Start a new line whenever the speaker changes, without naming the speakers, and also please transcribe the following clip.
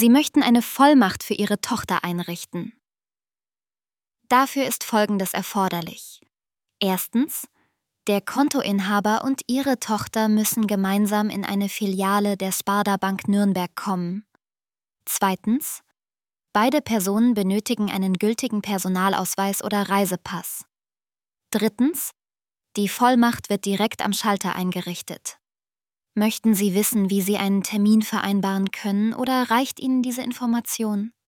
Sie möchten eine Vollmacht für Ihre Tochter einrichten. Dafür ist Folgendes erforderlich. Erstens: Der Kontoinhaber und Ihre Tochter müssen gemeinsam in eine Filiale der Sparda Bank Nürnberg kommen. Zweitens: Beide Personen benötigen einen gültigen Personalausweis oder Reisepass. Drittens: Die Vollmacht wird direkt am Schalter eingerichtet. Möchten Sie wissen, wie Sie einen Termin vereinbaren können, oder reicht Ihnen diese Information?